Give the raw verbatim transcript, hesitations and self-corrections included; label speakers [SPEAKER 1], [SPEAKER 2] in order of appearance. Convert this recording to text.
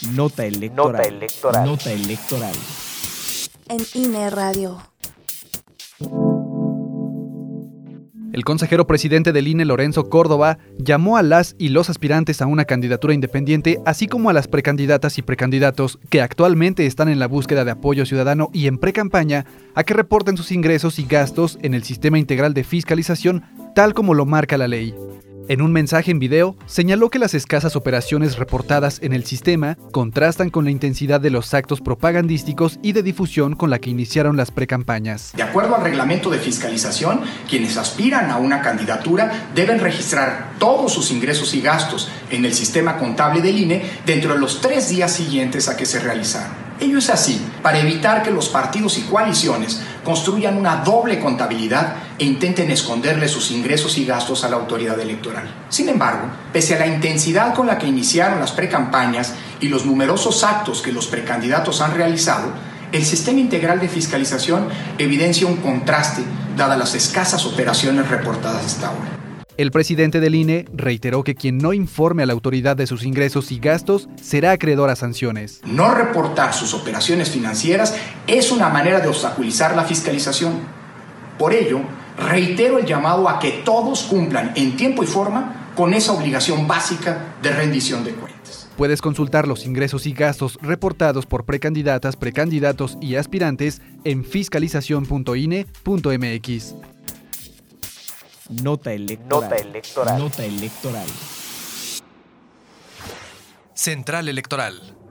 [SPEAKER 1] Nota electoral.
[SPEAKER 2] Nota electoral.
[SPEAKER 1] Nota electoral.
[SPEAKER 3] En I N E Radio.
[SPEAKER 4] El consejero presidente del I N E, Lorenzo Córdoba, llamó a las y los aspirantes a una candidatura independiente, así como a las precandidatas y precandidatos que actualmente están en la búsqueda de apoyo ciudadano y en precampaña, a que reporten sus ingresos y gastos en el Sistema Integral de Fiscalización, tal como lo marca la ley. En un mensaje en video, señaló que las escasas operaciones reportadas en el sistema contrastan con la intensidad de los actos propagandísticos y de difusión con la que iniciaron las precampañas.
[SPEAKER 5] De acuerdo al reglamento de fiscalización, quienes aspiran a una candidatura deben registrar todos sus ingresos y gastos en el sistema contable del I N E dentro de los tres días siguientes a que se realizaron. Ello es así para evitar que los partidos y coaliciones construyan una doble contabilidad e intenten esconderle sus ingresos y gastos a la autoridad electoral. Sin embargo, pese a la intensidad con la que iniciaron las precampañas y los numerosos actos que los precandidatos han realizado, el Sistema Integral de Fiscalización evidencia un contraste dadas las escasas operaciones reportadas hasta ahora.
[SPEAKER 4] El presidente del I N E reiteró que quien no informe a la autoridad de sus ingresos y gastos será acreedor a sanciones.
[SPEAKER 5] No reportar sus operaciones financieras es una manera de obstaculizar la fiscalización. Por ello, reitero el llamado a que todos cumplan en tiempo y forma con esa obligación básica de rendición de cuentas.
[SPEAKER 4] Puedes consultar los ingresos y gastos reportados por precandidatas, precandidatos y aspirantes en fiscalización punto I N E punto M X.
[SPEAKER 1] Nota electoral.
[SPEAKER 2] Nota electoral.
[SPEAKER 1] Nota electoral.
[SPEAKER 6] Central Electoral.